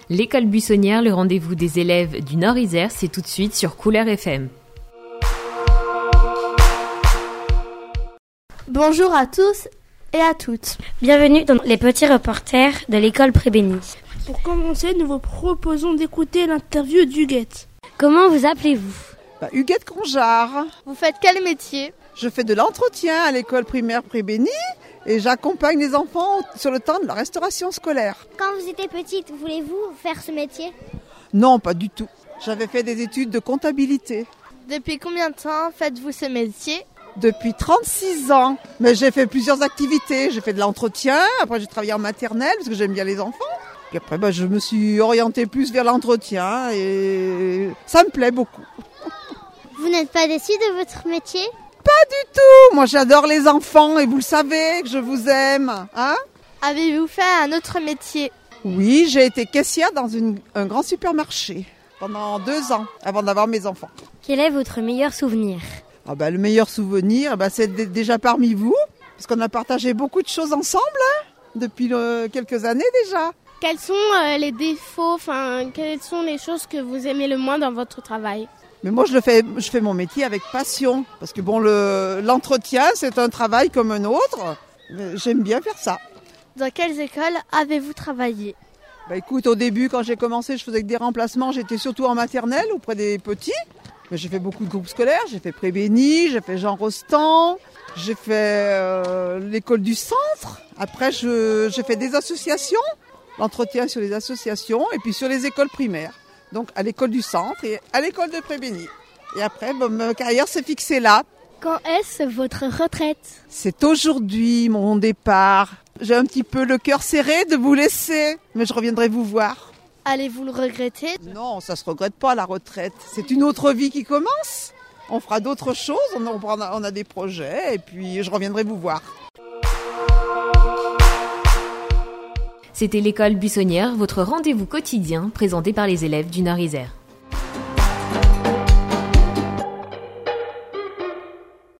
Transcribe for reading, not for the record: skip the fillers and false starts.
L'école buissonnière, le rendez-vous des élèves du Nord-Isère, c'est tout de suite sur Couleur FM. Bonjour à tous et à toutes. Bienvenue dans les petits reporters de l'école Prébénie. Pour commencer, nous vous proposons d'écouter l'interview d'Huguette. Comment vous appelez-vous ? Huguette Conjard. Vous faites quel métier ? Je fais de l'entretien à l'école primaire Prébénie et j'accompagne les enfants sur le temps de la restauration scolaire. Quand vous étiez petite, voulez-vous faire ce métier ? Non, pas du tout. J'avais fait des études de comptabilité. Depuis combien de temps faites-vous ce métier ? Depuis 36 ans. Mais j'ai fait plusieurs activités. J'ai fait de l'entretien, après j'ai travaillé en maternelle parce que j'aime bien les enfants. Puis après, je me suis orientée plus vers l'entretien et ça me plaît beaucoup. Vous n'êtes pas déçue de votre métier ? Pas du tout. Moi, j'adore les enfants et vous le savez que je vous aime. Hein ? Avez-vous fait un autre métier ? Oui, j'ai été caissière dans un grand supermarché pendant 2 ans avant d'avoir mes enfants. Quel est votre meilleur souvenir ? Le meilleur souvenir, c'est déjà parmi vous, parce qu'on a partagé beaucoup de choses ensemble depuis quelques années déjà. Quels sont les défauts, quelles sont les choses que vous aimez le moins dans votre travail ? Mais moi, je fais mon métier avec passion, parce que l'entretien, c'est un travail comme un autre. J'aime bien faire ça. Dans quelles écoles avez-vous travaillé ? Écoute, au début, quand j'ai commencé, je faisais que des remplacements. J'étais surtout en maternelle, auprès des petits. Mais j'ai fait beaucoup de groupes scolaires. J'ai fait Prébénie, j'ai fait Jean Rostand, j'ai fait l'école du centre. Après, j'ai fait des associations, l'entretien sur les associations et puis sur les écoles primaires. Donc à l'école du centre et à l'école de Prébénie. Et après, ma carrière s'est fixée là. Quand est-ce votre retraite ? C'est aujourd'hui mon départ. J'ai un petit peu le cœur serré de vous laisser, mais je reviendrai vous voir. Allez-vous le regretter ? Non, ça se regrette pas la retraite. C'est une autre vie qui commence. On fera d'autres choses, on a des projets et puis je reviendrai vous voir. C'était l'école buissonnière, votre rendez-vous quotidien présenté par les élèves du Nord-Isère.